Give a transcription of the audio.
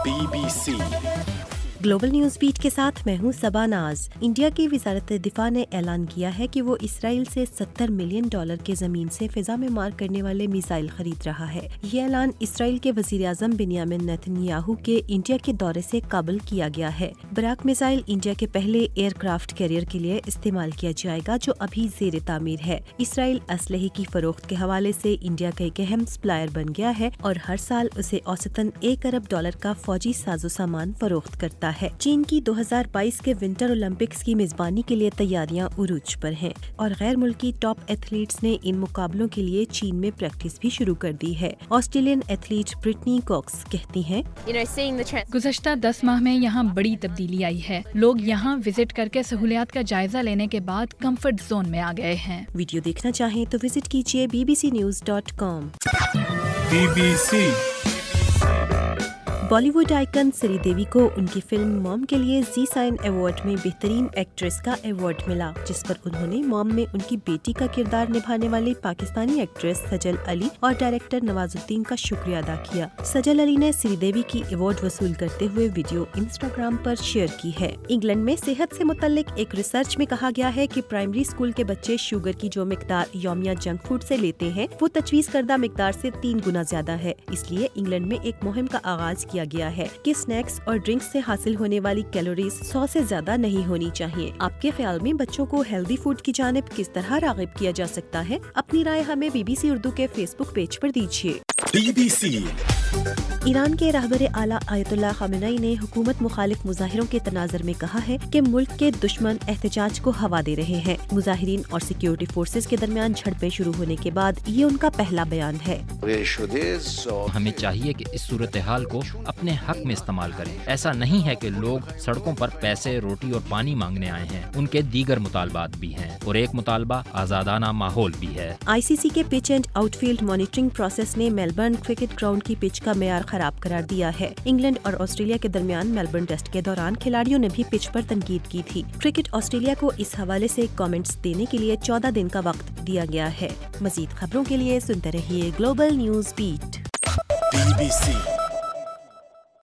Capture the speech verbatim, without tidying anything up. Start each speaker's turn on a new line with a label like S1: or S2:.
S1: Be B C
S2: global news beat کے ساتھ میں ہوں صبا ناز۔ انڈیا کی وزارت دفاع نے اعلان کیا ہے کہ وہ اسرائیل سے ستر ملین ڈالر کے زمین سے فضا میں مار کرنے والے میزائل خرید رہا ہے۔ یہ اعلان اسرائیل کے وزیر اعظم بنیامن نیتن یاہو کے انڈیا کے دورے سے قبل کیا گیا ہے۔ براک میزائل انڈیا کے پہلے ایئر کرافٹ کیریئر کے لیے استعمال کیا جائے گا جو ابھی زیر تعمیر ہے۔ اسرائیل اسلحے کی فروخت کے حوالے سے انڈیا کا ایک اہم سپلائر بن گیا ہے اور ہر سال اسے اوسطاً ایک ارب ڈالر کا فوجی ساز و سامان فروخت کرتا ہے۔ چین کی دو ہزار بائیس کے ونٹر اولمپکس کی میزبانی کے لیے تیاریاں عروج پر ہیں اور غیر ملکی ٹاپ ایتھلیٹس نے ان مقابلوں کے لیے چین میں پریکٹس بھی شروع کر دی ہے۔ آسٹریلین ایتھلیٹ برٹنی کوکس کہتی ہیں،
S3: گزشتہ دس ماہ میں یہاں بڑی تبدیلی آئی ہے۔ لوگ یہاں وزٹ کر کے سہولیات کا جائزہ لینے کے بعد کمفرٹ زون میں آ گئے ہیں۔
S2: ویڈیو دیکھنا چاہیں تو وزٹ کیجیے B B C news dot com.
S1: B B C
S2: Bollywood icon Sridevi کو ان کی فلم موم کے لیے زی سائن ایوارڈ میں بہترین ایکٹریس کا ایوارڈ ملا، جس پر انہوں نے موم میں ان کی بیٹی کا کردار نبھانے والی پاکستانی ایکٹریس سجل علی اور ڈائریکٹر نواز الدین کا شکریہ ادا کیا۔ سجل علی نے سری دیوی کی ایوارڈ وصول کرتے ہوئے ویڈیو انسٹاگرام پر شیئر کی ہے۔ انگلینڈ میں صحت سے متعلق ایک ریسرچ میں کہا گیا ہے کہ پرائمری اسکول کے بچے شوگر کی جو مقدار یومیہ جنک فوڈ سے لیتے ہیں وہ تجویز کردہ مقدار سے تین گنا زیادہ ہے۔ اس لیے انگلینڈ میں ایک مہم کا آغاز کیا گیا ہے کہ سنیکس اور ڈرنکس سے حاصل ہونے والی کیلوریز سو سے زیادہ نہیں ہونی چاہیے۔ آپ کے خیال میں بچوں کو ہیلدی فوڈ کی جانب کس طرح راغب کیا جا سکتا ہے؟ اپنی رائے ہمیں بی بی سی اردو کے فیس بک پیج پر دیجیے۔
S1: بی بی سی
S2: ایران کے رہبر اعلیٰ آیت اللہ خامنئی نے حکومت مخالف مظاہروں کے تناظر میں کہا ہے کہ ملک کے دشمن احتجاج کو ہوا دے رہے ہیں۔ مظاہرین اور سیکیورٹی فورسز کے درمیان جھڑپیں شروع ہونے کے بعد یہ ان کا پہلا بیان ہے۔
S4: ہمیں چاہیے کہ اس صورتحال کو اپنے حق میں استعمال کریں۔ ایسا نہیں ہے کہ لوگ سڑکوں پر پیسے، روٹی اور پانی مانگنے آئے ہیں، ان کے دیگر مطالبات بھی ہیں اور ایک مطالبہ آزادانہ ماحول بھی ہے۔
S2: آئی سی سی کے pitch and outfield monitoring process نے میلبرن کرکٹ گراؤنڈ کی پچ کا معیار خراب قرار دیا ہے۔ انگلینڈ اور آسٹریلیا کے درمیان میلبرن ٹیسٹ کے دوران کھلاڑیوں نے بھی پچ پر تنقید کی تھی۔ کرکٹ آسٹریلیا کو اس حوالے سے کامنٹس دینے کے لیے چودہ دن کا وقت دیا گیا ہے۔ مزید خبروں کے لیے سنتے رہیے global news beat.
S1: B B سی